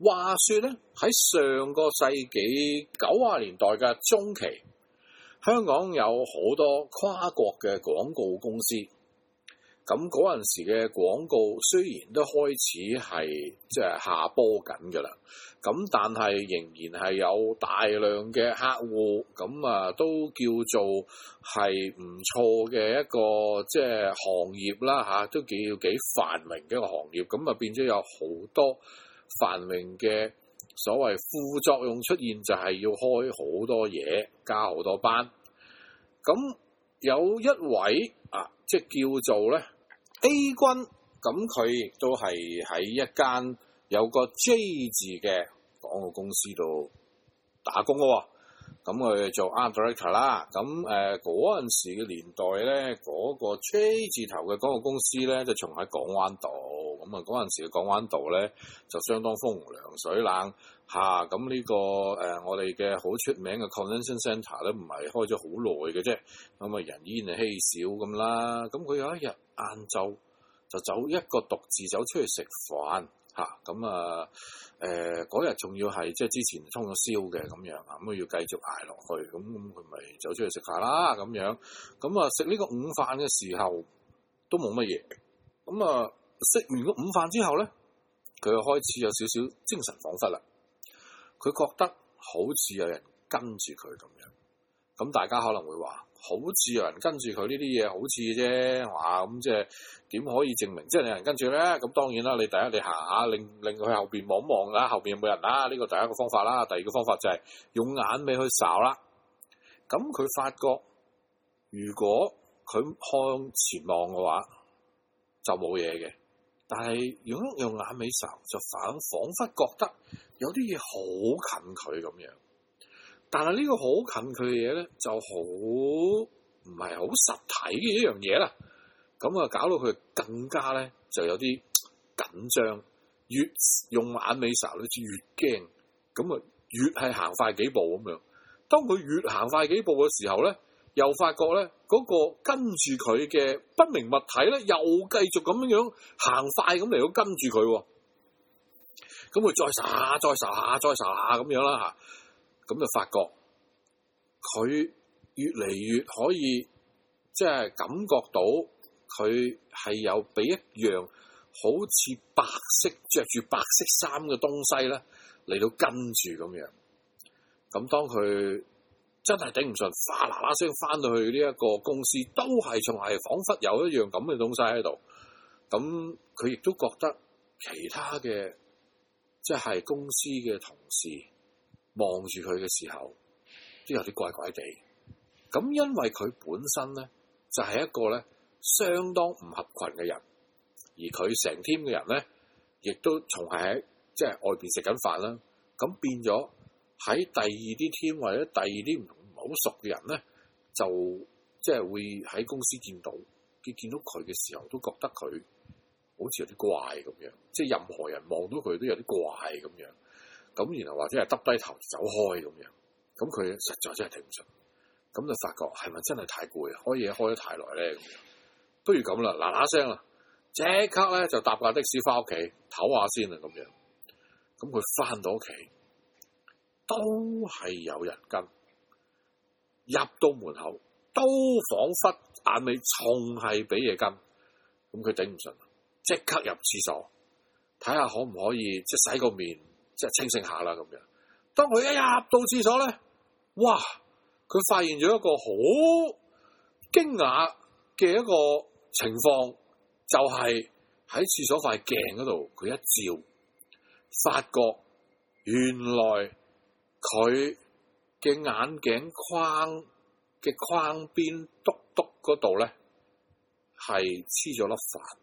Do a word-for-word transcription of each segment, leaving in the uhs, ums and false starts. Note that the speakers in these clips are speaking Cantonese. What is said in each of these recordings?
話說咧，喺上個世紀九十年代嘅中期，香港有好多跨國嘅廣告公司。咁嗰陣時嘅廣告雖然都開始係即係下坡緊㗎啦，咁但係仍然係有大量嘅客戶，咁啊都叫做係唔錯嘅一個即係行業啦嚇，都幾幾繁榮嘅一個行業，咁啊變咗有好多繁榮嘅所謂副作用出現，就係要開好多嘢，加好多班。咁有一位啊，即係叫做咧 A 君，咁佢亦都係喺一間有個 J 字嘅廣告公司度打工嘅喎。咁佢做 Art Director 啦。咁誒嗰陣時嘅年代咧，嗰、嗰個 J 字頭嘅廣告公司咧，就仲喺港灣道。咁啊嗰陣時嘅港灣道咧，就相當風涼水冷嚇。咁、啊、呢、呢個誒、呃、我哋嘅好出名嘅 Convention Centre 咧，唔係開咗好耐嘅啫。咁啊人依然係稀少咁啦。咁佢有一日晏晝就走一個獨自走出去食飯嚇。咁啊誒嗰日仲要係即係之前通咗宵嘅咁樣啊，咁啊要繼續捱落去。咁咁佢咪走出去食飯啦咁樣。咁啊食呢個午飯嘅時候都冇乜嘢。咁啊食完個午飯之後咧，佢就開始有少少精神恍惚啦。佢覺得好似有人跟住佢咁樣。咁大家可能會話，好似有人跟住佢呢啲嘢，好似啫，哇！咁即係點可以證明即係有人跟住咧？咁當然啦，你第一你行下，令令佢後邊望一望啦，後邊有冇人啦？呢個第一個方法啦。第二個方法就係用眼尾去睄啦。咁佢發覺，如果佢向前望嘅話，就冇嘢嘅。但係如果用眼尾睄，就反彷彿覺得有啲嘢好近佢咁樣。但係呢個好近佢嘅嘢咧，就好唔係好實體嘅一樣嘢啦。咁啊，搞到佢更加咧就有啲緊張，越用眼尾睄咧就越驚。咁啊，越係行快幾步咁樣。當佢越行快幾步嘅時候咧，又發覺咧嗰個跟住佢嘅不明物體咧，又繼續咁樣樣行快咁嚟到跟住佢。咁佢再睄下，再睄下，再睄下咁樣啦嚇。咁就發覺佢越嚟越可以即係感覺到佢係有俾一樣好似白色着住白色衫嘅東西咧嚟到跟住咁樣。咁當佢真係頂唔順，嘩啦啦聲翻到去呢一個公司，都係仲係彷彿有一樣咁嘅東西喺度。咁佢亦都覺得其他嘅即係公司嘅同事望住佢嘅時候都有啲怪怪地。咁因為佢本身咧就係、是、一個咧相當唔合群嘅人，而佢成 team 嘅人咧亦都仲係喺即係外邊食緊飯啦。咁變咗喺第二啲 team 或者第二啲唔同唔好熟嘅人咧，就即係會喺公司見到佢見到佢嘅時候，都覺得佢好似有啲怪咁樣，即係任何人望到佢都有啲怪咁樣。咁然後或者係耷低頭走開咁樣，咁佢實在真係頂唔順，咁就發覺係咪真係太攰，開嘢開得太耐咧咁樣，不如咁啦，嗱嗱聲啦，即刻咧就搭架的士翻屋企唞下先啦咁樣。咁佢翻到屋企都係有人跟，入到門口都彷彿眼尾仲係俾嘢跟，咁佢頂唔順，即刻入廁所睇下可唔可以即係洗個面。即係清醒下啦咁樣。當佢一入到廁所咧，哇！佢發現咗一個好驚訝嘅一個情況，就係喺廁所塊鏡嗰度，佢一照，發覺原來佢嘅眼鏡框嘅框邊篤篤嗰度咧係黐咗粒飯，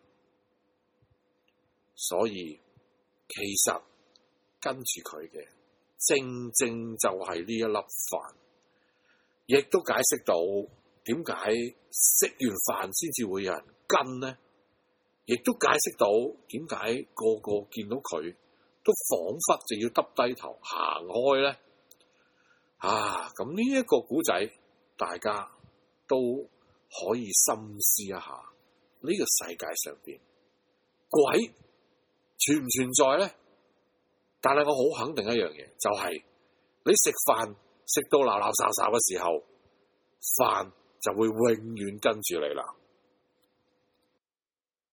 所以其實跟住佢嘅，正正就係呢一粒飯，亦都解釋到點解食完飯先至會有人跟呢？亦都解釋到點解個個見到佢都彷彿就要耷低頭行開咧？啊！咁呢一個古仔，大家都可以深思一下，呢、這個世界上邊鬼存唔存在咧？ 但係我好肯定一樣嘢，就係、是、你食飯食到鬧鬧哨哨嘅時候，飯就會永遠跟住你啦。